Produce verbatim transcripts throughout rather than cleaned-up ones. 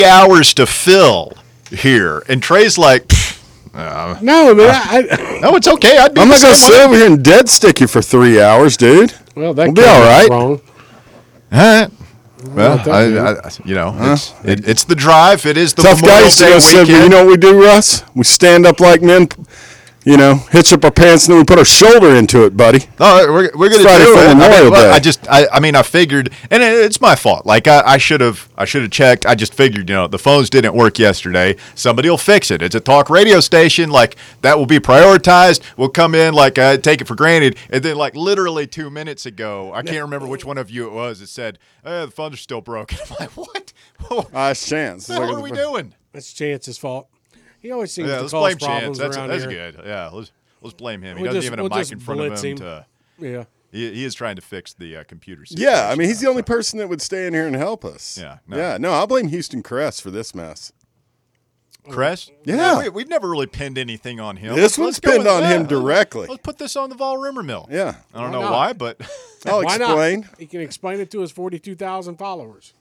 hours to fill here, and Trey's like, uh, no, man. I, I, no, it's okay. I'd be I'm not going to sit over here and dead stick you for three hours, dude. well, that we'll be all right. Wrong. All right. Well, I, I, you know, huh? it's, it, it's the drive. It is the tough Memorial guys. Day Said, you know what we do, Russ? We stand up like men. You know, hitch up our pants, and then we put our shoulder into it, buddy. No, we're, we're going to Friday do for it. Memorial I, mean, Day. I just, I, I mean, I figured, and it, it's my fault. Like I should have, I should have checked. I just figured, you know, the phones didn't work yesterday. Somebody will fix it. It's a talk radio station. Like that will be prioritized. We'll come in, like I take it for granted, and then like literally two minutes ago, I can't remember which one of you it was. It said, eh, "The phones are still broken." I'm like, what? Ah, Chance. What the hell are we doing? That's Chance's fault. He always seems Yeah, to let's cause blame problems Chance. That's, around that's here. good. Yeah, let's let's blame him. He We'll doesn't just- even have we'll a mic just in front of blitz him. him. To, Yeah. he, he is trying to fix the uh, computer situation. Yeah, I mean, he's the now, only so. person that would stay in here and help us. Yeah, no. Yeah, no, I'll blame Houston Cress for this mess. Cress? Yeah. we, we've never really pinned anything on him. This Let's- one's let's go pinned with on that. him directly. Let's put this on the Vol Rumor Mill. Yeah. I don't Why know not? why, but I'll Why explain. not? He can explain it to his forty-two thousand followers.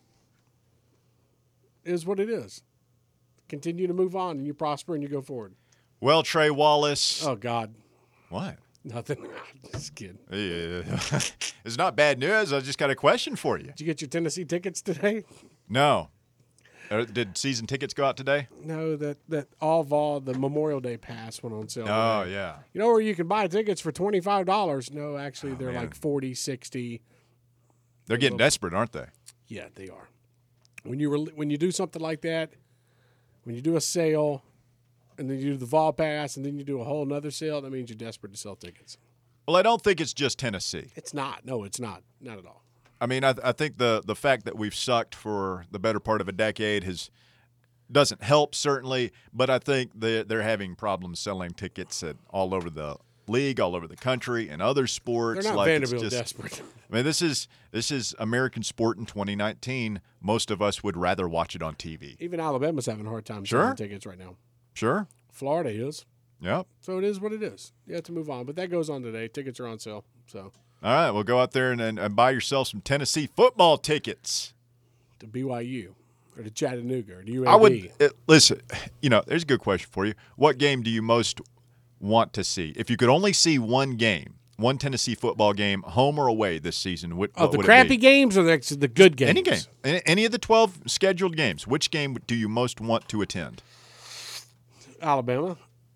It is what it is. Continue to move on, and you prosper, and you go forward. well, Trey Wallace. Oh, God. What? Nothing. Just kidding. Yeah. It's not bad news. I just got a question for you. Did you get your Tennessee tickets today? No. Uh, Did season tickets go out today? No, that, that all Vol, the Memorial Day pass went on sale. Oh, today. yeah. You know where you can buy tickets for twenty-five dollars? No, actually, they're Oh, man. like forty, sixty. They're getting desperate, aren't they? Yeah, they are. When you re- when you do something like that, when you do a sale, and then you do the Vol Pass, and then you do a whole nother sale, that means you're desperate to sell tickets. Well, I don't think it's just Tennessee. It's not. No, it's not. Not at all. I mean, I, I think the the fact that we've sucked for the better part of a decade has doesn't help, certainly, but I think they're, they're having problems selling tickets at all over the league, all over the country, and other sports. They're not like Vanderbilt it's just, desperate. I mean, this is this is American sport in twenty nineteen. Most of us would rather watch it on T V. Even Alabama's having a hard time Sure. selling tickets right now. Sure. Florida is. Yep. So it is what it is. You have to move on. But that goes on today. Tickets are on sale. So All right, well, go out there and, and, and buy yourself some Tennessee football tickets. to B Y U or to Chattanooga or to U A B. I would uh, listen. You know, there's a good question for you. What game do you most want to see? If you could only see one game, one Tennessee football game, home or away this season, what, Oh, what the would crappy it be? games or the, the good games? Any game, any, any of the twelve scheduled games. Which game do you most want to attend? Alabama.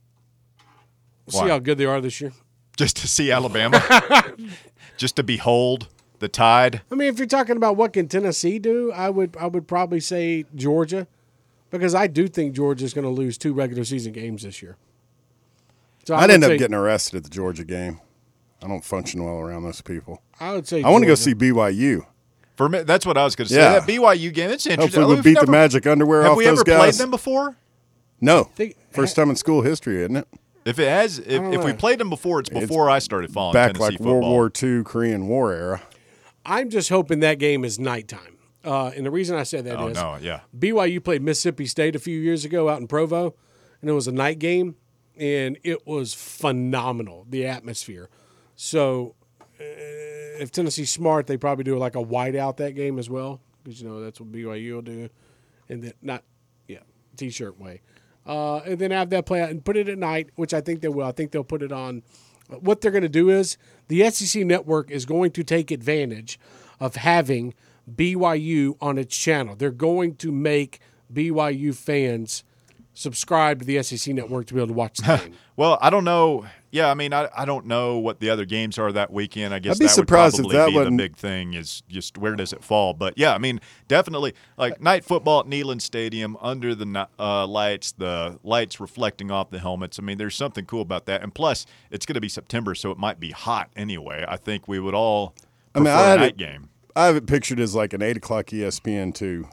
Why? See how good they are this year. Just to see Alabama, just to behold the Tide. I mean, if you're talking about what can Tennessee do, I would I would probably say Georgia, because I do think Georgia's going to lose two regular season games this year. So I I'd would end up say- getting arrested at the Georgia game. I don't function well around those people. I would say I want to go Georgia. see B Y U. For me, that's what I was going to say. Yeah. That B Y U game, it's interesting. Hopefully we'll We've beat never- the Magic underwear Have off we those ever guys. played them before? No. Think- First time in school history, isn't it? If it has, if, don't if we know. played them before, it's before I started following Back Tennessee like football. World War Two, Korean War era. I'm just hoping that game is nighttime. Uh, and the reason I say that is Oh no, yeah. B Y U played Mississippi State a few years ago out in Provo, and it was a night game, and it was phenomenal, the atmosphere. So uh, if Tennessee's smart, they probably do like a whiteout that game as well, because, you know, that's what B Y U will do. And then, not, yeah, T-shirt way. Uh, and then have that play out and put it at night, which I think they will. I think they'll put it on. What they're going to do is the S E C Network is going to take advantage of having B Y U on its channel. They're going to make B Y U fans subscribe to the S E C Network to be able to watch the game. Well, I don't know. Yeah, I mean, I, I don't know what the other games are that weekend. I guess I'd be that surprised if would probably that be the wasn't- big thing is just where does it fall. But, yeah, I mean, definitely, like night football at Neyland Stadium under the ni- uh, lights, the lights reflecting off the helmets. I mean, there's something cool about that. And plus, it's going to be September, so it might be hot anyway. I think we would all I prefer mean, I a had night it- game. I have it pictured as like an eight o'clock E S P N two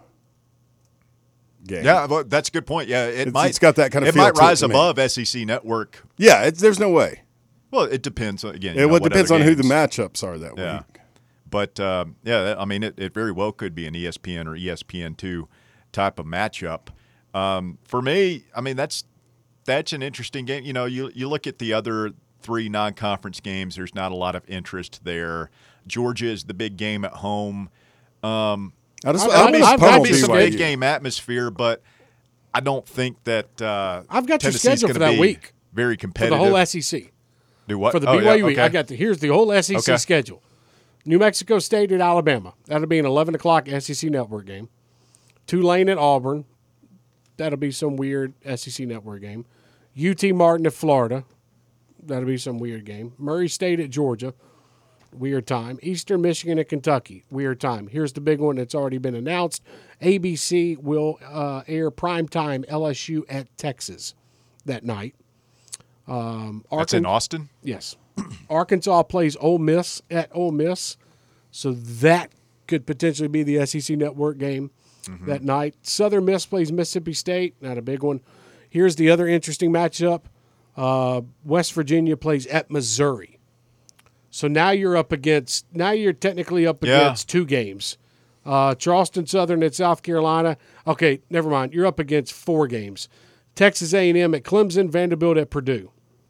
game. Yeah, well, that's a good point. Yeah, it It's- might. it's got that kind of It feel might to it rise to me. above S E C Network. Yeah, it's, there's no way. Well, it depends on- again. you It, know, well, it what depends other on who the games. matchups are that Yeah. week. But um, yeah, I mean, it, it very well could be an E S P N or E S P N two type of matchup. Um, for me, I mean, that's that's an interesting game. You know, you you look at the other three non-conference games. There's not a lot of interest there. Georgia is the big game at home. Um, I just, I've- I I've- want I've- to I've pummel Be some schedule. big B Y U. game atmosphere, but I don't think that uh, I've got your Tennessee's schedule gonna for that be week very for competitive. the whole S E C. Do what For the Oh, B Y U yeah, week, okay. I got the here's the whole S E C Okay. schedule. New Mexico State at Alabama. That'll be an eleven o'clock S E C Network game. Tulane at Auburn. That'll be some weird S E C Network game. U T Martin at Florida. That'll be some weird game. Murray State at Georgia. Weird time. Eastern Michigan at Kentucky. Weird time. Here's the big one that's already been announced. A B C will uh, air primetime L S U at Texas that night. Um, That's in Arkan- Austin. Yes. Arkansas plays Ole Miss at Ole Miss. So that could potentially be the S E C Network game Mm-hmm. that night. Southern Miss plays Mississippi State. Not a big one. Here's the other interesting matchup. Uh, West Virginia plays at Missouri. So now you're up against, now you're technically up Yeah. against two games. Uh, Charleston Southern at South Carolina. Okay, never mind. You're up against four games. Texas A and M at Clemson, Vanderbilt at Purdue.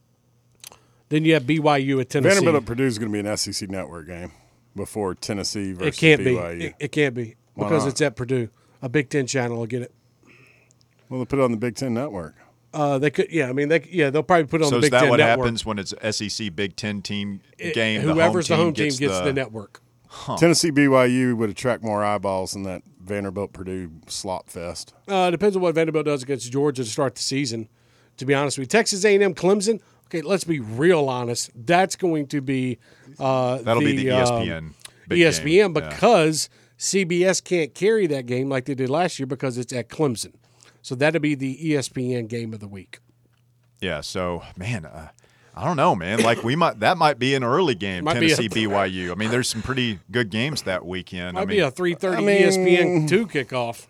Then you have B Y U at Tennessee. Vanderbilt at Purdue is going to be an S E C Network game before Tennessee versus It can't B Y U. be. It, it can't be Why because not? it's at Purdue. A Big Ten channel will get it. Well, they put it on the Big Ten Network. Uh, they could, yeah. I mean, they, yeah, they'll probably put it on So the is Big that Ten what network. happens when it's S E C Big Ten team It- game? Whoever's the home team gets, gets the, the network. Tennessee B Y U would attract more eyeballs than that Vanderbilt Purdue slop fest. Uh, depends on what Vanderbilt does against Georgia to start the season. To be honest with you, Texas A and M, Clemson. Okay, let's be real honest. That's going to be uh, That'll be the E S P N. um, big E S P N game. Yeah. because C B S can't carry that game like they did last year because it's at Clemson. So that'll be the E S P N game of the week. Yeah, so man, uh, I don't know, man. Like we might that might be an early game, Might be a- Tennessee B Y U. I mean, there's some pretty good games that weekend. Might I be mean, a three thirty I mean- E S P N two kickoff.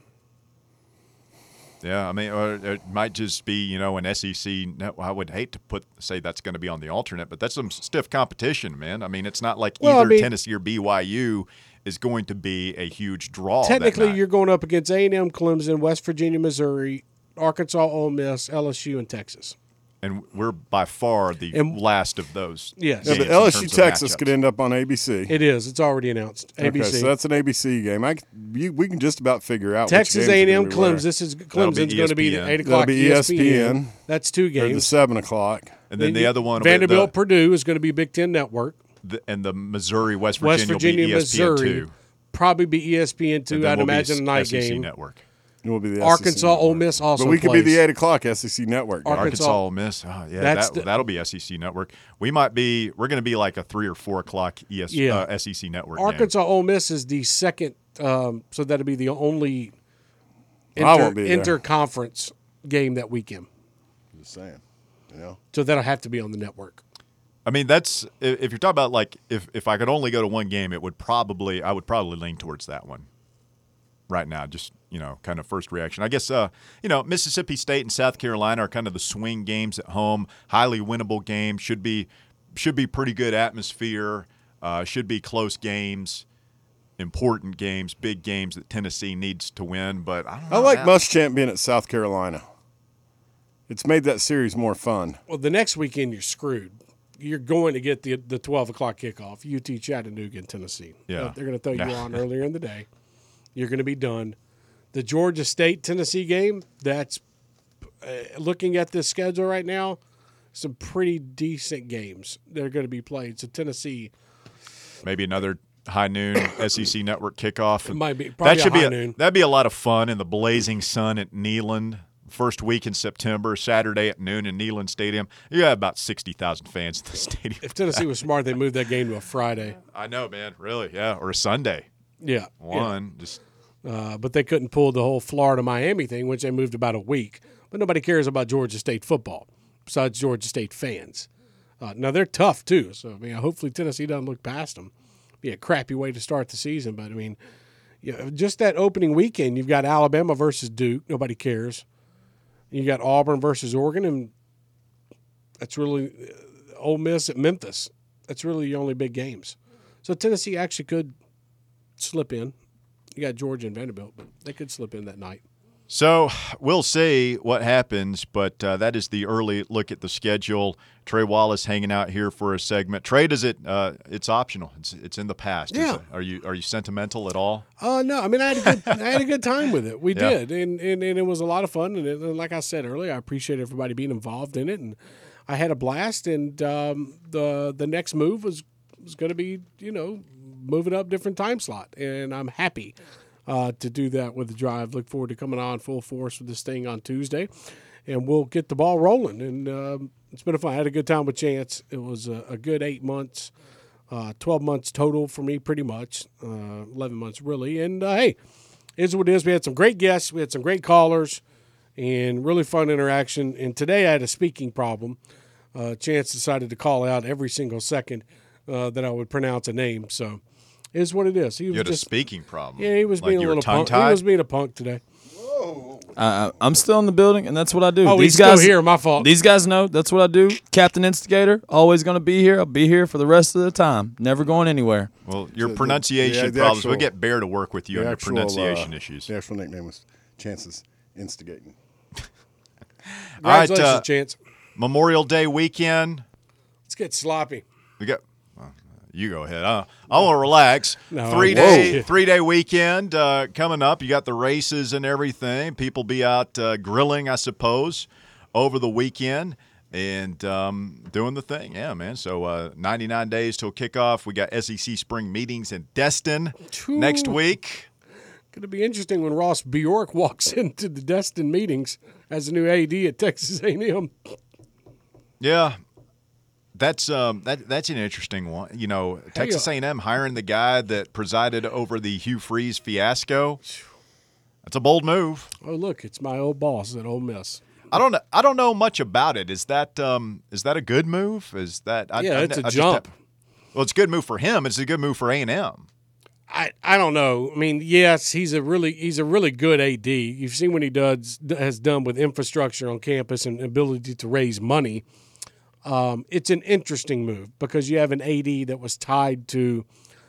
yeah, I mean, or it might just be you know an S E C. net- I would hate to put say that's going to be on the alternate, but that's some stiff competition, man. I mean, it's not like Well, I either mean- Tennessee or B Y U is going to be a huge draw. that Technically, night. you're going up against A and M, Clemson, West Virginia, Missouri, Arkansas, Ole Miss, L S U, and Texas. and we're by far the And- last of those. Yes. Yeah, games but in L S U terms of Texas matchups. could end up on A B C. It is. It's already announced. A B C. Okay, so that's an A B C game. I, c- you, we can just about figure out Texas which A games and are M, gonna be where. Clemson. This is That'll be Clemson's going to be E S P the N. eight That'll o'clock be E S P N. E S P N. That's two Or the games. seven o'clock. And then the other one, will be Vanderbilt, the, Purdue is going to be Big Ten Network. the, and the Missouri West Virginia, West Virginia, will be E S P N Missouri, two. probably be E S P N And two. then I'd we'll be imagine a night S E C game. Network. It will be the Arkansas, S E C Ole Network. Miss also But we could plays. be the eight o'clock S E C Network. game. Arkansas- Arkansas, Ole Miss. Oh, yeah, That's that, the- that'll be S E C Network. We might be. We're going to be like a three or four o'clock E S, Yeah. uh, S E C Network. game. Arkansas, Ole Miss is the second, um, so that'll be the only I won't inter, be there. inter-conference game that weekend. Just saying. You know? So that'll have to be on the network. I mean, that's if if you're talking about like if if I could only go to one game, it would probably I would probably lean towards that one. Right now, just you know, kind of first reaction. I guess uh, you know Mississippi State and South Carolina are kind of the swing games at home, highly winnable games. Should be should be pretty good atmosphere. Uh, should be close games, important games, big games that Tennessee needs to win. But I don't know. I like man. Muschamp being at South Carolina. It's made that series more fun. Well, the next weekend you're screwed. You're going to get the the twelve o'clock kickoff. U T Chattanooga in Tennessee. Yeah. Uh, they're going to throw you Yeah. on earlier in the day. You're going to be done. The Georgia State Tennessee game. That's uh, looking at this schedule right now. Some pretty decent games that are going to be played. So Tennessee. Maybe another high noon S E C Network kickoff. It might be- probably that should a high be noon. that'd be a lot of fun in the blazing sun at Neyland. First week in September, Saturday at noon in Neyland Stadium. You have about sixty thousand fans in the stadium. If Tennessee was smart, they moved that game to a Friday. I know, man. Really, yeah, or a Sunday. Yeah. One just Uh, but they couldn't pull the whole Florida Miami thing, which they moved about a week. But nobody cares about Georgia State football besides Georgia State fans. Uh, now they're tough too, so I mean, hopefully Tennessee doesn't look past them. Be a crappy way to start the season, but I mean, you know, just that opening weekend, you've got Alabama versus Duke. Nobody cares. You got Auburn versus Oregon, and that's really uh, Ole Miss at Memphis. That's really the only big games. So Tennessee actually could slip in. You got Georgia and Vanderbilt, but they could slip in that night. So we'll see what happens, but uh, that is the early look at the schedule. Trey Wallace hanging out here for a segment. Trey, does it? Uh, it's optional. It's it's in the past. Yeah. It, are you are you sentimental at all? Uh, no, I mean I had a good I had a good time with it. We Yeah. did, and, and and it was a lot of fun. And, it, and like I said earlier, I appreciate everybody being involved in it, and I had a blast. And um, the the next move was was going to be you know moving up different time slot, and I'm happy uh, to do that with the drive. Look forward to coming on full force with this thing on Tuesday, and we'll get the ball rolling. And um, it's been a fun. I had a good time with Chance. It was a, a good eight months. Uh, twelve months total for me, pretty much. Uh, eleven months, really. And, uh, hey, is what it is. We had some great guests. We had some great callers and really fun interaction. And today I had a speaking problem. Uh, Chance decided to call out every single second uh, that I would pronounce a name. So it is what it is. He was You had just, a speaking problem. Yeah, he was like being a you were little punk. He tongue-tied? was being a punk today. Uh, I'm still in the building, and that's what I do. Oh, these he's guys still here. My fault. These guys know that's what I do. Captain Instigator, always going to be here. I'll be here for the rest of the time. Never going anywhere. Well, your The- the- pronunciation the- the problems. actual- we'll get Bear to work with you on The your actual, pronunciation uh, issues. The actual nickname was Chance's Instigating. All right, Congratulations, uh, Chance. Memorial Day weekend. Let's get sloppy. We got. well, You go ahead. I, I want to relax. No, three I day won't. three day weekend uh, coming up. You got the races and everything. People be out uh, grilling, I suppose, over the weekend and um, doing the thing. Yeah, man. So uh, ninety-nine days till kickoff. We got S E C spring meetings in Destin next week. Going to be interesting when Ross Bjork walks into the Destin meetings as a new A D at Texas A and M. Yeah. That's um that that's an interesting one. You know, Texas A and M hiring the guy that presided over the Hugh Freeze fiasco. That's a bold move. Oh, look, it's my old boss at Ole Miss. I don't know. I don't know much about it. Is that um is that a good move? Is that I, Yeah, I, it's a I just jump. have- well, it's a good move for him. It's a good move for A and M. I, I don't know. I mean, yes, he's a really he's a really good A D. You've seen what he does has done with infrastructure on campus and ability to raise money. Um, it's an interesting move because you have an A D that was tied to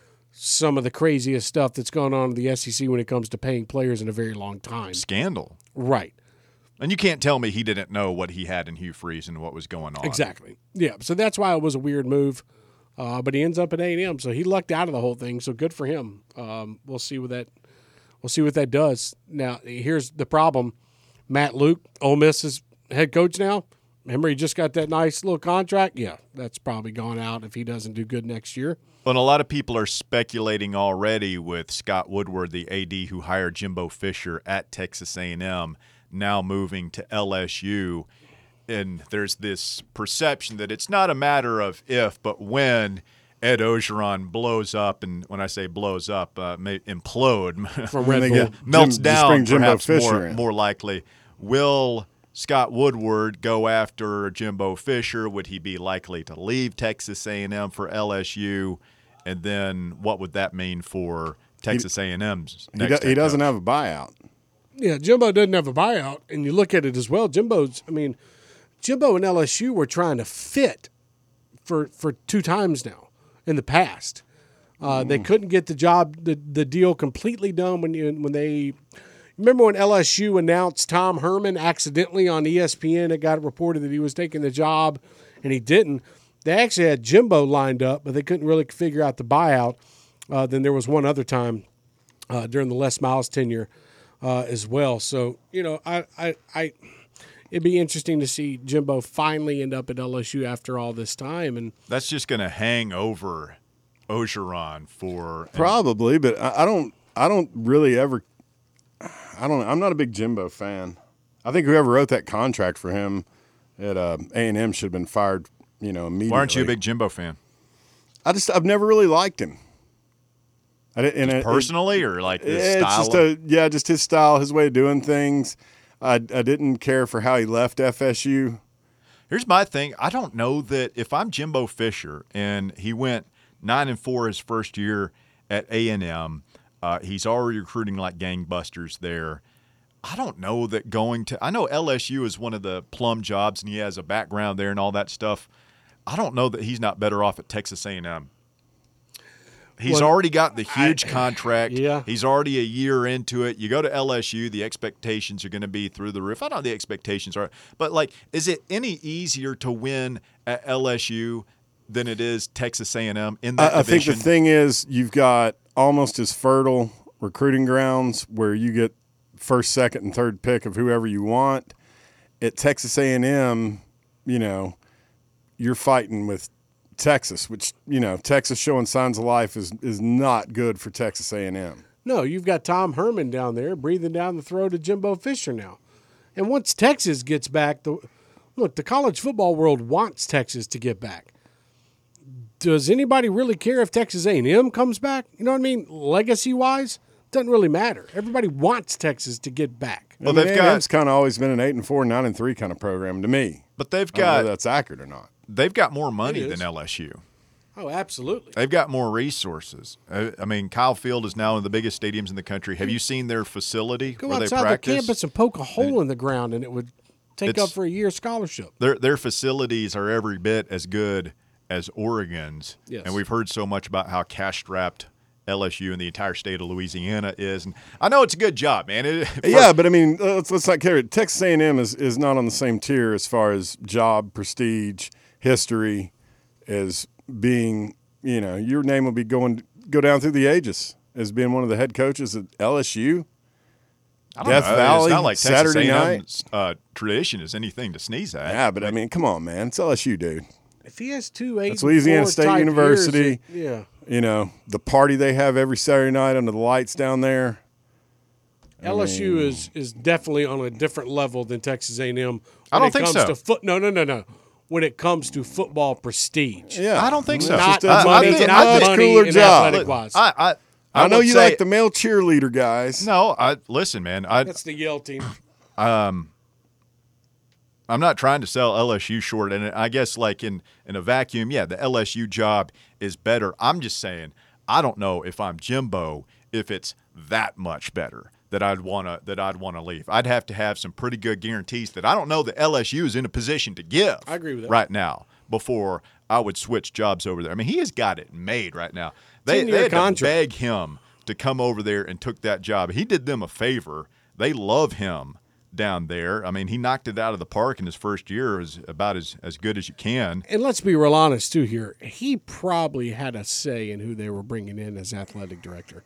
some of the craziest stuff that's gone on in the S E C when it comes to paying players in a very long time. Scandal. Right. And you can't tell me he didn't know what he had in Hugh Freeze and what was going on. Exactly. Yeah. So that's why it was a weird move. Uh, but he ends up at A and M, so he lucked out of the whole thing. So good for him. Um, we'll see what that we'll see what that does. Now, here's the problem: Matt Luke, Ole Miss's head coach now. Remember, he just got that nice little contract. Yeah, that's probably gone out if he doesn't do good next year. But a lot of people are speculating already with Scott Woodward, the A D who hired Jimbo Fisher at Texas A and M, now moving to L S U. And there's this perception that it's not a matter of if, but when Ed Ogeron blows up, and when I say blows up, uh, may implode, From When Red they Bull. get melts Jim- down, bring Jimbo perhaps Fisher more, in. more likely. Will Scott Woodward go after Jimbo Fisher? Would he be likely to leave Texas A and M for L S U? And then what would that mean for Texas A and M's He, next do, he head doesn't coach? have a buyout. Yeah, Jimbo doesn't have a buyout, and you look at it as well. Jimbo's, I mean, Jimbo and L S U were trying to fit for for two times now in the past. Uh, They couldn't get the job, the, the deal completely done when you when they. Remember when L S U announced Tom Herman accidentally on E S P N? It got reported that he was taking the job, and he didn't. They actually had Jimbo lined up, but they couldn't really figure out the buyout. Uh, then there was one other time uh, during the Les Miles tenure uh, as well. So you know, I, I, I, it'd be interesting to see Jimbo finally end up at L S U after all this time. And That's just going to hang over Ogeron for Probably, but I, I don't. I don't really ever. I don't. I'm not a big Jimbo fan. I think whoever wrote that contract for him at uh, A and M should have been fired. You know, immediately. Why aren't you a big Jimbo fan? I just. I've never really liked him. I didn't, and it- Personally, or like the It's style? just of- a yeah, just his style, his way of doing things. I, I didn't care for how he left F S U. Here's my thing. I don't know that if I'm Jimbo Fisher and he went nine and four his first year at A and M, uh, he's already recruiting like gangbusters there. I don't know that going to – I know L S U is one of the plum jobs and he has a background there and all that stuff. I don't know that he's not better off at Texas A and M. He's Well, already got the huge contract. Yeah. He's already a year into it. You go to L S U, the expectations are going to be through the roof. I don't know the expectations are, but like, is it any easier to win at L S U than it is Texas A and M in that I, I think division? the thing is you've got almost as fertile recruiting grounds where you get first, second, and third pick of whoever you want. At Texas A and M, you know, you're fighting with Texas, which, you know, Texas showing signs of life is is not good for Texas A and M. No, you've got Tom Herman down there breathing down the throat of Jimbo Fisher now. And once Texas gets back, the look, the college football world wants Texas to get back. Does anybody really care if Texas A and M comes back? You know what I mean? Legacy-wise, doesn't really matter. Everybody wants Texas to get back. Well, I mean, they've A and M's got- kind of always been an eight and four, nine and three kind of program to me. But they've I don't know got whether that's accurate or not. they've got more money It is. than L S U. Oh, absolutely. They've got more resources. I, I mean, Kyle Field is now in the biggest stadiums in the country. Have you seen their facility Go where they outside their practice? campus and poke a hole in the ground, and it would take It's- up for a year's scholarship. Their their facilities are every bit as good as Oregon's. Yes. And we've heard so much about how cash-strapped L S U and the entire state of Louisiana is. And I know it's a good job, man. It, for- Yeah, but I mean, let's, let's not carry it. Texas A and M is, is not on the same tier as far as job, prestige, history, as being, you know, your name will be going go down through the ages as being one of the head coaches at L S U. I don't Death know. Valley, it's not like Texas Saturday A and night. M's uh, tradition is anything to sneeze at. Yeah, but I mean, come on, man. It's L S U, dude. If he has two eight, That's Louisiana and four State type University. years, it- yeah. You know, the party they have every Saturday night under the lights down there. L S U is is definitely on a different level than Texas A and M. I don't think comes so. To foot, no, no, no, no. When it comes to football prestige, Yeah, I don't think so. not It's just a- money, it's a not much money cooler and job. athletic wise. I, I, I, I, know would you say- like the male cheerleader guys. No, I listen, man. I, That's the Yale team. I'm not trying to sell L S U short, and I guess like in in a vacuum, yeah, the L S U job is better. I'm just saying, I don't know if I'm Jimbo if it's that much better that I'd wanna that I'd wanna leave. I'd have to have some pretty good guarantees that I don't know that L S U is in a position to give. I agree with that. Right now before I would switch jobs over there. I mean, he has got it made right now. They, ten-year they had to contract. beg him to come over there and took that job. He did them a favor. They love him down there. I mean, he knocked it out of the park in his first year. Is about as, as good as you can. And let's be real honest too here. He probably had a say in who they were bringing in as athletic director.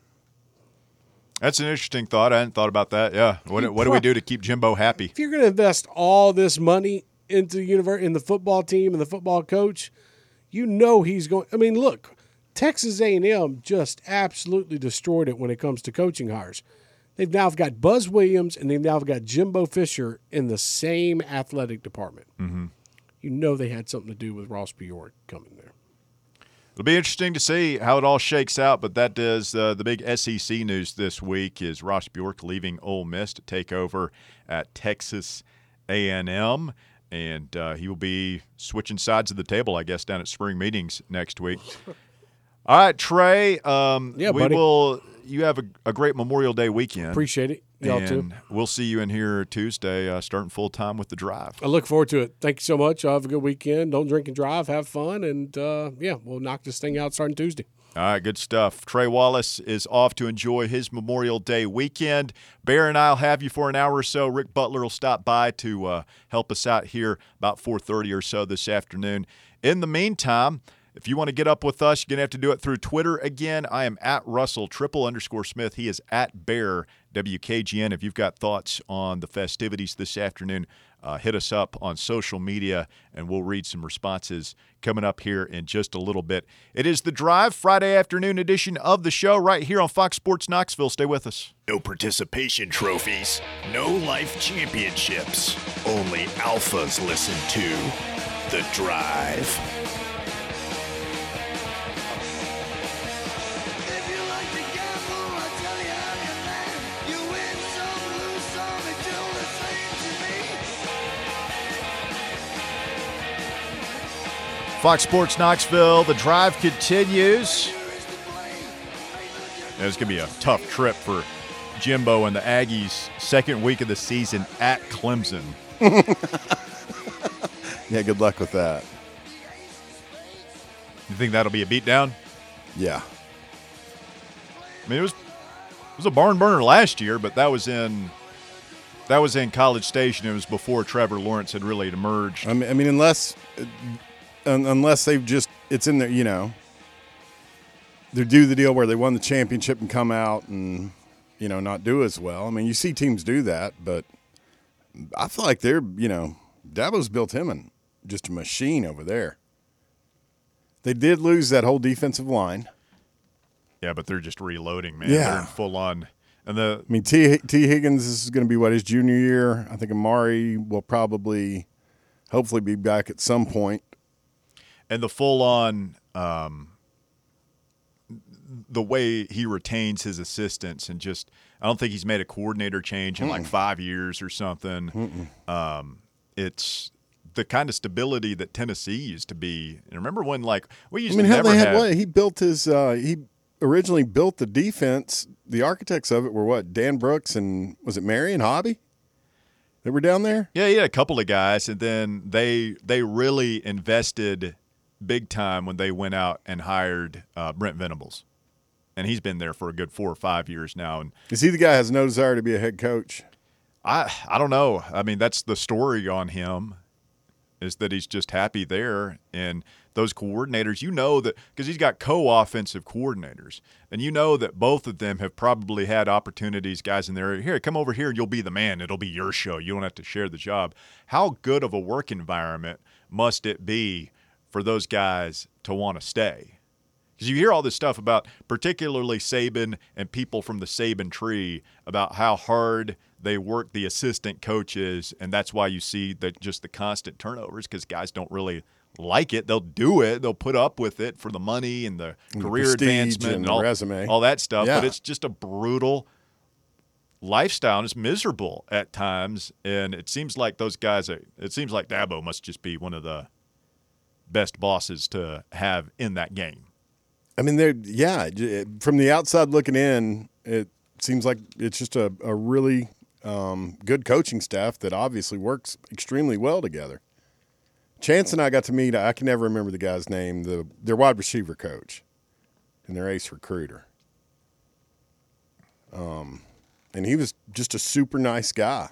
That's an interesting thought. I hadn't thought about that. Yeah. What, He what do we pro- do to keep Jimbo happy? If you're going to invest all this money into the univer- in the football team and the football coach, you know he's going. I mean, look, Texas A and M just absolutely destroyed it when it comes to coaching hires. They've now got Buzz Williams and they've now got Jimbo Fisher in the same athletic department. Mm-hmm. You know they had something to do with Ross Bjork coming there. It'll be interesting to see how it all shakes out, but that does uh, the big S E C news this week is Ross Bjork leaving Ole Miss to take over at Texas A and M, and uh, he will be switching sides of the table, I guess, down at spring meetings next week. All right, Trey, um, Yeah, we buddy. will. You have a, a great Memorial Day weekend. Appreciate it. Y'all and too. we'll see you in here Tuesday, uh, starting full time with the drive. I look forward to it. Thank you so much. Have a good weekend. Don't drink and drive. Have fun. And, uh, yeah, we'll knock this thing out starting Tuesday. All right, good stuff. Trey Wallace is off to enjoy his Memorial Day weekend. Bear and I will have you for an hour or so. Rick Butler will stop by to uh, help us out here about four thirty or so this afternoon. In the meantime, if you want to get up with us, you're going to have to do it through Twitter again. I am at Russell triple underscore Smith. He is at Bear W K G N. If you've got thoughts on the festivities this afternoon, uh, hit us up on social media, and we'll read some responses coming up here in just a little bit. It is the Drive, Friday afternoon edition of the show right here on Fox Sports Knoxville. Stay with us. No participation trophies, no life championships. Only alphas listen to The Drive. If you like to gamble, I tell you how you land. You win some, lose some, they do the same to me. Fox Sports Knoxville, the Drive continues. Yeah, it's going to be a tough trip for Jimbo and the Aggies' second week of the season at Clemson. Yeah, good luck with that. You think that'll be a beatdown? Yeah. I mean, it was it was a barn burner last year, but that was in that was in College Station. It was before Trevor Lawrence had really emerged. I mean, I mean, unless un, unless they've just it's in there, you know, they do the deal where they won the championship and come out and you know not do as well. I mean, you see teams do that, but I feel like they're you know Dabo's built him and just a machine over there. They did lose that whole defensive line. Yeah, but they're just reloading, man. Yeah. They're in full on. And the I mean, T. T. Higgins is going to be what his junior year. I think Amari will probably, hopefully, be back at some point. and the full on um, the way he retains his assistants and just I don't think he's made a coordinator change in Mm-mm. like five years or something. Um, it's the kind of stability that Tennessee used to be. And remember when like we used I mean, to hell, never they had have, what? He built his. Uh, he originally built the defense. The architects of it were what? Dan Brooks and was it Marion Hobby? They were down there. Yeah, he had a couple of guys, and then they they really invested big time when they went out and hired uh, Brent Venables, and he's been there for a good four or five years now. And Is he the guy who has no desire to be a head coach? I I don't know. I mean, that's the story on him, is that he's just happy there. And those coordinators, you know that because he's got co-offensive coordinators, and you know that both of them have probably had opportunities, guys in there, here, come over here and you'll be the man. It'll be your show. You don't have to share the job. How good of a work environment must it be for those guys to want to stay? Because you hear all this stuff about particularly Saban and people from the Saban tree about how hard they work the assistant coaches, and that's why you see that just the constant turnovers because guys don't really like it. They'll do it. They'll put up with it for the money and the And the career prestige advancement and and the all, resume. all that stuff. Yeah. But it's just a brutal lifestyle, and it's miserable at times. And it seems like those guys are, it seems like Dabo must just be one of the best bosses to have in that game. I mean, they're yeah. j- From the outside looking in, it seems like it's just a, a really um, good coaching staff that obviously works extremely well together. Chance and I got to meet. I can never remember the guy's name. The their wide receiver coach and their ace recruiter. Um, and he was just a super nice guy.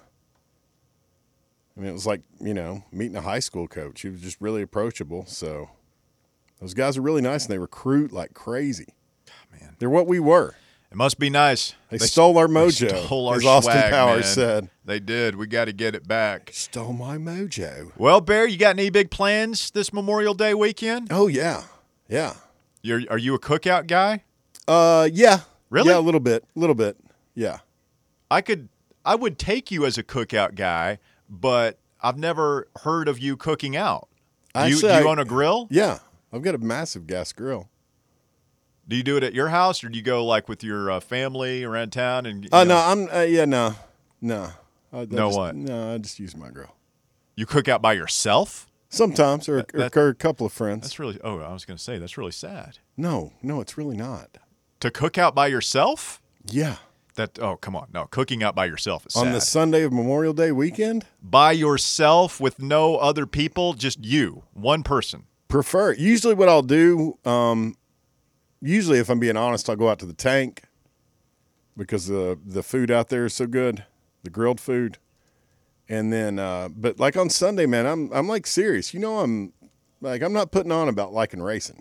I mean, it was like you know meeting a high school coach. He was just really approachable. So. Those guys are really nice, and they recruit like crazy. Man, they're what we were. it must be nice. They, stole our they mojo, stole our as Austin swag, Powers man. said. They did. We got to get it back. Stole my mojo. Well, Bear, you got any big plans this Memorial Day weekend? Oh yeah, yeah. You're, are you a cookout guy? Uh, yeah. Really? Yeah, a little bit, a little bit. Yeah. I could, I would take you as a cookout guy, but I've never heard of you cooking out. Do you, Actually, do you I- own a grill? Yeah, I've got a massive gas grill. Do you do it at your house, or do you go like with your uh, family around town? And you Oh know, no, I'm uh, yeah, no, no. I, I No just, what? No, I just use my grill you cook out by yourself? sometimes, or, That- or, or a couple of friends. That's really. Oh, I was going to say that's really sad. No, no, it's really not. To cook out by yourself? Yeah. That oh come on no cooking out by yourself is On sad. the Sunday of Memorial Day weekend, By yourself with no other people, just you, one person. prefer usually what I'll do. Um, usually, if I'm being honest, I'll go out to the tank because the the food out there is so good, the grilled food. And then, uh, but like on Sunday, man, I'm I'm like serious. You know, I'm like I'm not putting on about liking racing.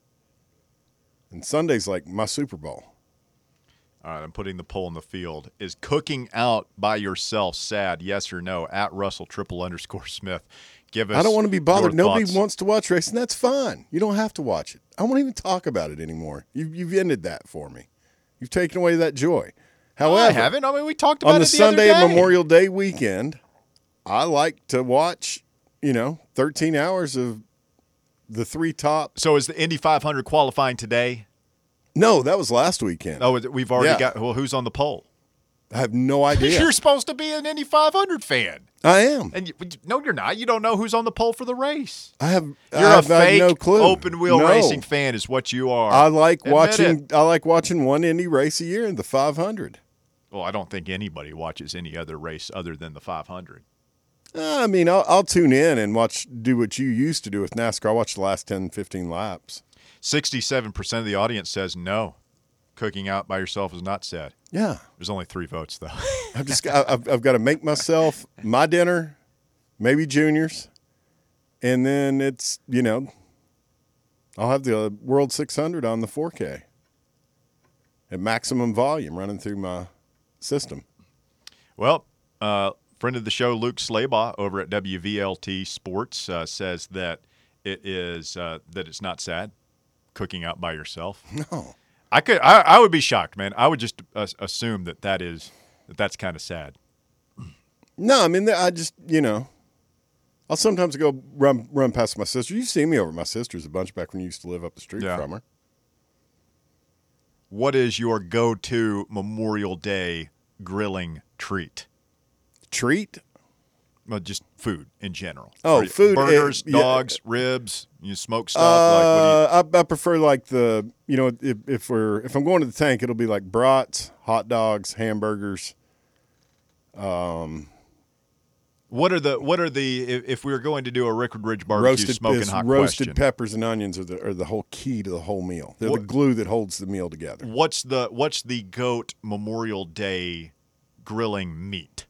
And Sunday's like my Super Bowl. All right, I'm putting the poll in the field. Is cooking out by yourself sad? Yes or no? At Russell triple underscore Smith. Give us. I don't want to be bothered. your Nobody thoughts. wants to watch racing. That's fine. You don't have to watch it. I won't even talk about it anymore. You've you've ended that for me. You've taken away that joy. However, I haven't. I mean, we talked about on it the the Sunday other of day. Memorial Day weekend, I like to watch, you know, thirteen hours of the three top. So is the Indy five hundred qualifying today? No, that was last weekend. Oh, is it- we've already Yeah. got. Well, who's on the poll? I have no idea. You're supposed to be an Indy five hundred fan, I am. and you, no, you're not. You don't know who's on the poll for the race. I have. You're I a have, I have fake no clue. open wheel No. racing fan, is what you are. I like Admit watching. it. I like watching one Indy race a year in the five hundred. Well, I don't think anybody watches any other race other than the five hundred. I mean, I'll, I'll tune in and watch. Do what you used to do with NASCAR. Watch the last ten, fifteen laps. Sixty-seven percent of the audience says no. cooking out by yourself is not sad. Yeah. There's only three votes though. I've just got, I've, I've got to make myself my dinner, maybe Junior's, and then it's, you know, I'll have the World six hundred on the four K at maximum volume running through my system. Well, uh, friend of the show, Luke Slaybaugh over at W V L T Sports uh, says that it is uh, that it's not sad cooking out by yourself. No. I could, I, I would be shocked, man. I would just uh, assume that that is that that's kind of sad. No, I mean, I just, you know, I'll sometimes go run run past my sister. You've seen me over at my sister's a bunch back when you used to live up the street Yeah. from her. What is your go-to Memorial Day grilling treat? Treat? Well, just food in general. Oh, Are you- food, Burgers, uh, yeah. dogs, ribs. You smoke stuff. like what do you? Uh, I, I prefer like the, you know, if, if we're if I'm going to the tank, it'll be like brats, hot dogs, hamburgers. What are the what are the if, if we were going to do a Rickard Ridge barbecue Roasted smoking is hot roasted question? peppers and onions are the are the whole key to the whole meal. They're What- the glue that holds the meal together. What's the what's the goat Memorial Day grilling meat?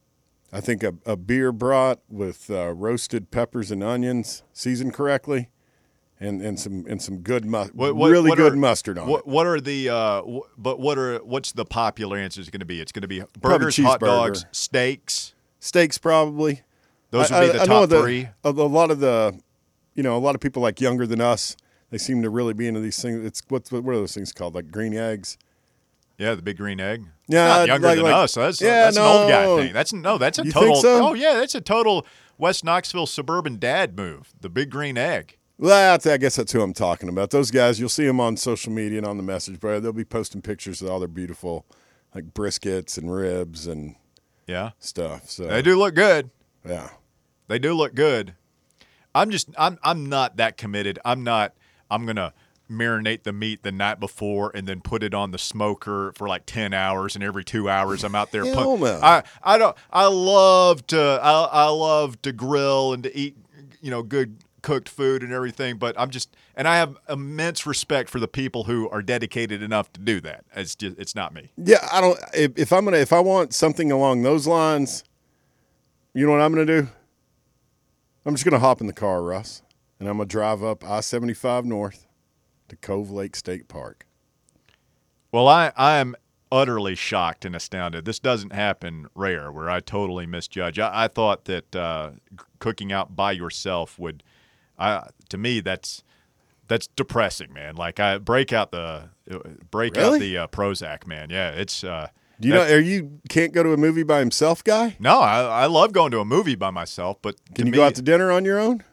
I think a, a beer brat with uh, roasted peppers and onions, seasoned correctly, and, and some and some good mu- What, what, really what good are, mustard on what, it. What are the uh, wh- but what are what's the popular answer is going to be? It's going to be burgers, hot cheeseburger. dogs, steaks. Steaks probably. Those would I- be the I- I know top the- three. A, a lot of the, you know, a lot of people like younger than us, they seem to really be into these things. It's what what are those things called? Like green eggs. Yeah, the big green egg. Yeah, Not younger like- than like- us. That's, yeah, that's an old guy no. thing. That's no, that's a You total. think so? Oh yeah, that's a total West Knoxville suburban dad move. The big green egg. Well, that's, I guess that's who I'm talking about. Those guys, you'll see them on social media and on the message board. They'll be posting pictures of all their beautiful, like briskets and ribs and Yeah, stuff. So they do look good. Yeah. They do look good. I'm just I'm I'm not that committed. I'm not I'm gonna marinate the meat the night before and then put it on the smoker for like ten hours, and every two hours I'm out there Hell put, no. I I don't I love to I, I love to grill and to eat, you know, good cooked food and everything, but I'm just and I have immense respect for the people who are dedicated enough to do that. It's just it's not me. Yeah, I don't. If, if I'm gonna, if I want something along those lines, you know what I'm gonna do? I'm just gonna hop in the car, Russ, and I'm gonna drive up I seventy-five north to Cove Lake State Park. Well, I, I am utterly shocked and astounded. This doesn't happen rare where I totally misjudge. I, I thought that uh, c- cooking out by yourself would, I to me that's that's depressing, man. Like I break out the break Really? out the uh, Prozac, man. Yeah, it's. Uh, Do you know? that- Are you can't go to a movie by himself, guy? no, I, I love going to a movie by myself, but to Can you me, go out to dinner on your own?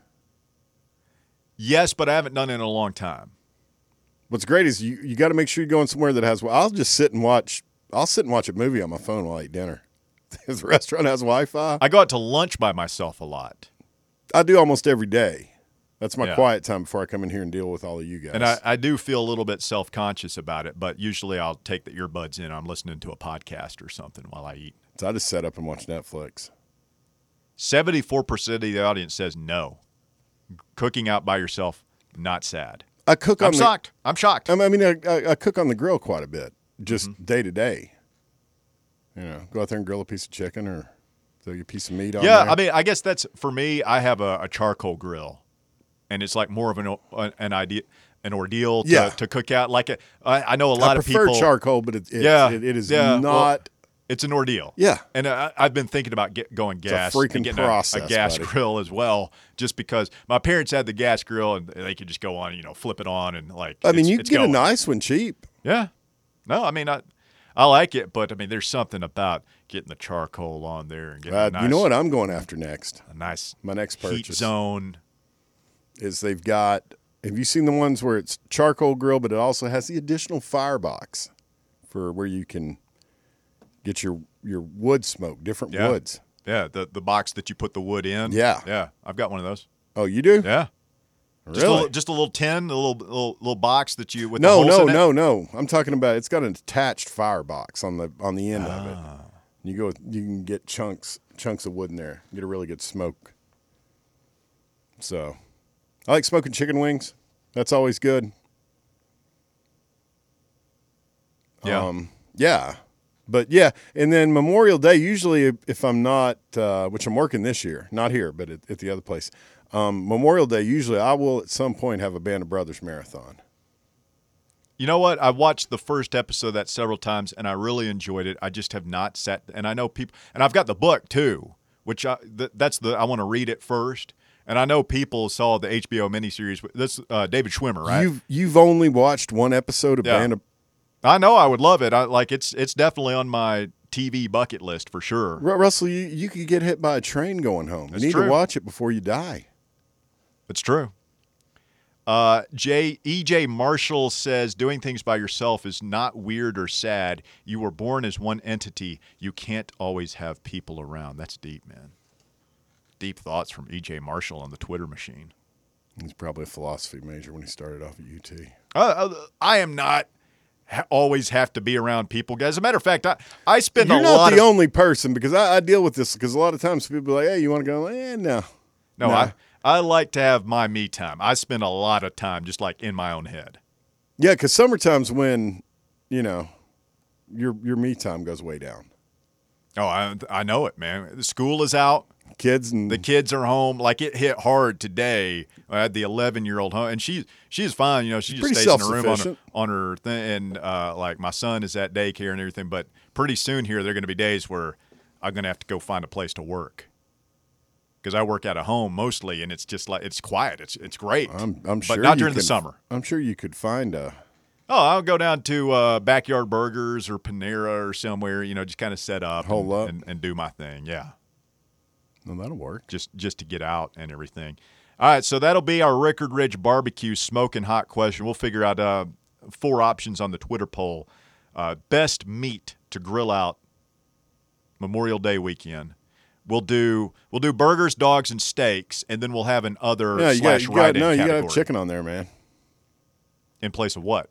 yes, but I haven't done it in a long time. What's great is you, you got to make sure you're going somewhere that has. I'll just sit and watch. I'll sit and watch a movie on my phone while I eat dinner. If the restaurant has Wi-Fi, I go out to lunch by myself a lot. I do almost every day. That's my Yeah. quiet time before I come in here and deal with all of you guys. And I, I do feel a little bit self-conscious about it, but usually I'll take the earbuds in. I'm listening to a podcast or something while I eat. so I just set up and watch Netflix. seventy-four percent of the audience says no. Cooking out by yourself, not sad. I cook on I'm the. shocked. I'm shocked. I mean, I, I, I cook on the grill quite a bit, just Mm-hmm. day to day. You know, go out there and grill a piece of chicken or throw you a piece of meat on Yeah, there. I mean, I guess that's for me. I have a, a charcoal grill, and it's like more of an o- an idea, an ordeal to, Yeah. to cook out. Like a, I, I know a I lot of prefer people. charcoal, but it, it, Yeah, it, it is yeah, well, not. It's an ordeal. Yeah. And I, I've been thinking about get, going a gas. freaking and getting a- process, a, gas buddy. grill as well, just because my parents had the gas grill and they could just go on, you know, flip it on and like. I mean, it's- you can it's get going. a nice one cheap. Yeah. No, I mean, I, I like it, but I mean, there's something about getting the charcoal on there and getting Uh, a nice, You know what I'm going after next? a nice My next heat purchase zone. is they've got. Have you seen the ones where it's charcoal grill, but it also has the additional firebox for where you can get your your wood smoke, different Yeah. woods. Yeah, the the box that you put the wood in. Yeah. Yeah, I've got one of those. Oh, you do? Yeah. Just a Really? little, just a little tin, a little little, little box that you with the No, holes no, in it. no, no. I'm talking about it's got an attached firebox on the on the end of it. Ah. You go, you can get chunks chunks of wood in there. Get a really good smoke. So, I like smoking chicken wings. That's always good. Yeah. Um, yeah. But, yeah, and then Memorial Day, usually if, if I'm not, uh, which I'm working this year, not here, but at, at the other place, um, Memorial Day, usually I will at some point have a Band of Brothers marathon. You know what? I watched the first episode of that several times, and I really enjoyed it. I just have not sat, and I know people, and I've got the book too, which I th- that's the I want to read it first. And I know people saw the H B O miniseries. This uh, David Schwimmer, right? You've you've only watched one episode of Yeah. Band of I know I would love it. I like it's it's definitely on my T V bucket list for sure. Ru- Russell. You you could get hit by a train going home. That's you need true. to watch it before you die. It's true. Uh, J E J Marshall says doing things by yourself is not weird or sad. You were born as one entity. You can't always have people around. That's deep, man. Deep thoughts from E J Marshall on the Twitter machine. He's probably a philosophy major when he started off at U T. Uh, uh, I am not ha- always have to be around people, guys. As a matter of fact, I, I spend You're a not lot the of only person because I, I deal with this because a lot of times people are like, hey, you want to go? Eh, no. no, No. I I like to have my me time. I spend a lot of time just like in my own head. Yeah, because summertime's when, you know, your your me time goes way down. Oh, I I know it, man. The school is out. Kids and The kids are home. Like it hit hard today. I had the eleven-year-old home, and she she's fine. You know, she just Pretty stays in her room on her, self-sufficient. on her thing. And uh, like my son is at daycare and everything. But pretty soon here, there are going to be days where I'm going to have to go find a place to work because I work out of home mostly, and it's just like it's quiet. It's it's great. I'm I'm sure but not you during the can- summer. I'm sure you could find a Oh, I'll go down to uh, Backyard Burgers or Panera or somewhere. You know, just kind of set up, Hole and, up. and, and do my thing. Yeah. well, that'll work. just just to get out and everything. All right, so that'll be our Rickard Ridge Barbecue smoking hot question. We'll figure out uh, four options on the Twitter poll. Uh, best meat to grill out Memorial Day weekend. We'll do we'll do burgers, dogs, and steaks, and then we'll have an other Yeah, you got, slash you got ride-in no, you got to category have chicken on there, man. in place of what?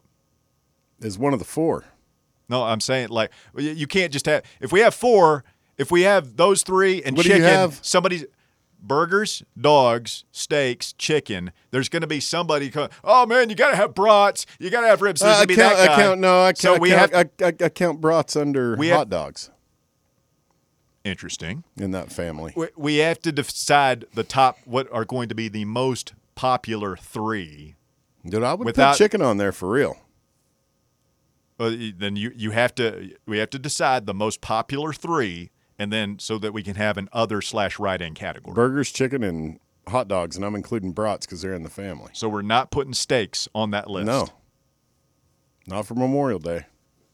Is one of the four. No, I'm saying like you you can't just have if we have four. If we have those three and What do you chicken, have? somebody's burgers, dogs, steaks, chicken. There's going to be somebody. Co- oh man, you got to have brats. You got to have ribs. There's Uh, going I to be count, that guy. I count. No, I count. So we I count, have I, I, I count brats under We hot have- dogs interesting. in that family. We, we have to decide the top. What are going to be the most popular three? Dude, I would Without- put chicken on there for real. Uh, then you you have to we have to decide the most popular three, and then so that we can have an other slash write-in category. Burgers, chicken, and hot dogs, and I'm including brats because they're in the family. So we're not putting steaks on that list. No, not for Memorial Day.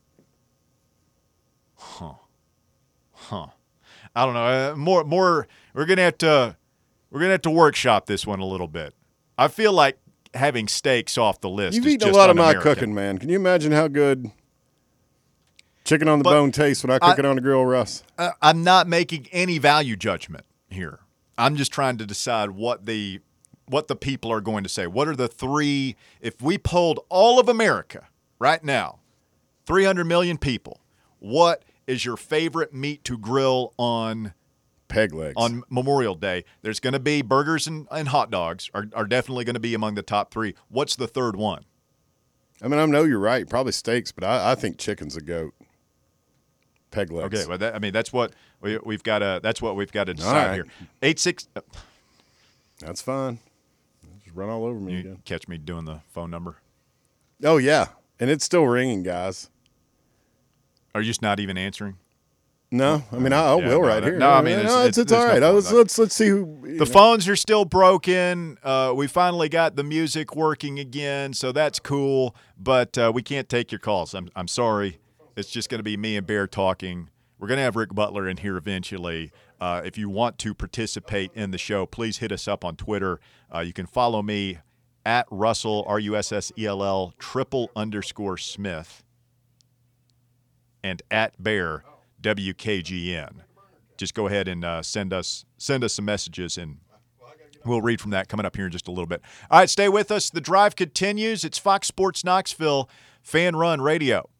I don't know. Uh, more, more. We're gonna have to, we're gonna have to workshop this one a little bit. I feel like having steaks off the list. You've is eaten a just lot of my un-American. cooking, man. Can you imagine how good chicken on the But bone tastes when I cook I- it on the grill, Russ? Uh, I'm not making any value judgment here. I'm just trying to decide what the, what the people are going to say. What are the three? If we polled all of America right now, three hundred million people, what is your favorite meat to grill on? Peg legs. On Memorial Day, there's going to be burgers and, and hot dogs are, are definitely going to be among the top three. What's the third one? I mean, I know you're right. Probably steaks, but I, I think chicken's a goat. Peg legs. Okay, well, that, I mean that's what we, we've got to. That's what we've got to decide right. here. Eight six. Uh, That's fine. Just run all over me you again. catch me doing the phone number? Oh yeah, and it's still ringing, guys. Are you just not even answering? No, I mean I, I Yeah, will no, right that- here. no, I mean, it's- no, it's- it's, it's there's all no right. point. let's let's let's see who. you The know. phones are still broken. Uh, we finally got the music working again, so that's cool. But uh, we can't take your calls. I'm I'm sorry. It's just going to be me and Bear talking. We're going to have Rick Butler in here eventually. Uh, if you want to participate in the show, please hit us up on Twitter. Uh, you can follow me at Russell, R U S S E L L, triple underscore Smith, and at Bear, W K G N. Just go ahead and uh, send us send us some messages, and we'll read from that coming up here in just a little bit. All right, stay with us. The drive continues. It's Fox Sports Knoxville, Fan Run Radio.